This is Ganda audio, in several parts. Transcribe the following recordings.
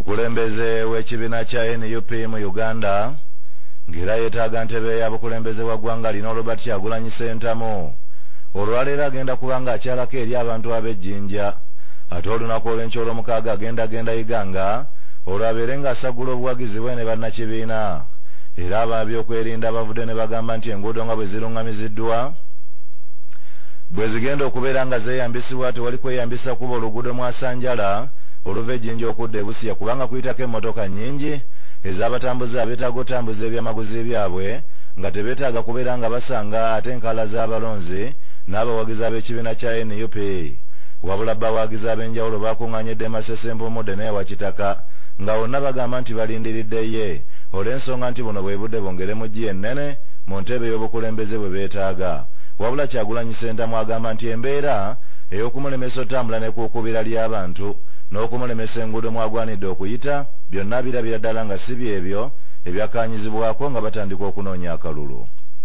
Omukulembeze w'ekibiina kya NUP mu Uganda ng'era yeetaaga ntebe y'abukulembeze wa ggwanga lino Robert Kyagulanyi Ssentamu olwaleero agenda kuba ng'akyalako eri abantu ab'ejjinja ate olunaku olw'enkya olw'omukaaga agenda yiganga olwabeere ng'asagula obuwagizi bwe ne bannakibiina era ab'ebyokwerinda bavudde ne bagamba nti enguudo nga bwe ziruŋŋamiziddwa bwe zigenda okubeera nga zeeyambisibwa tewali kweyambisa kuba oluguudo mwasanjala oluva ejjinja okudda e Busia kubanga kuyitako emmotoka nnyingi ez'abatambuze abeetaaga otambuza ebyamaguzi byabwe nga tebeetaaga kubeera nga basanga ate enkala z'abalonzi n'abawagizi ab'ekibiina kya NUP wabula bawagizi ab'enjawulo bakuŋŋaanyidde Masese Mpumudde ne wa Kitaka nga bonna bagamba nti balindiridde ye olw'ensonga nti buno bwe budde bongere mu ggi ennene mu ntebe y'obukulembeze bwe beetaaga wabula Kyagulanyi Ssentamu agamba nti embeera ey'okumulemesa otambula ne kuukubira ly'abantu n'okumulemesa enguudo mwagwanidde okuyita byonna birabira ddala nga si byebyo ebyakkaanyizibwako nga batandika okunoonya akalulu.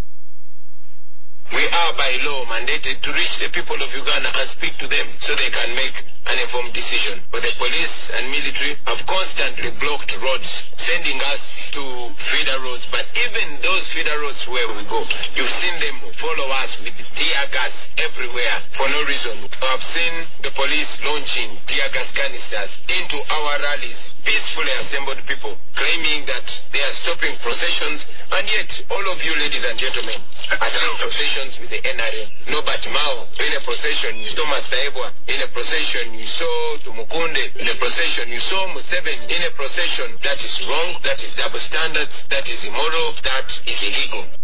We are by law mandated to reach the people of Uganda and speak to them so they can make an informed decision. But the police and military have constantly blocked roads, sending us to feeder roads. But even those feeder roads where we go, you've seen them follow us with tear gas everywhere for no reason. I've seen the police launching tear gas canisters into our rallies, peacefully assembled people, claiming that they are stopping processions. And yet, all of you ladies and gentlemen are seeing processions with the NRM. Norbert Mao in a procession, you saw Master Ebwa in a procession, you saw Tumukunde in a procession, you saw Museveni in a procession. That is wrong, that is double standards, that is immoral, that is illegal.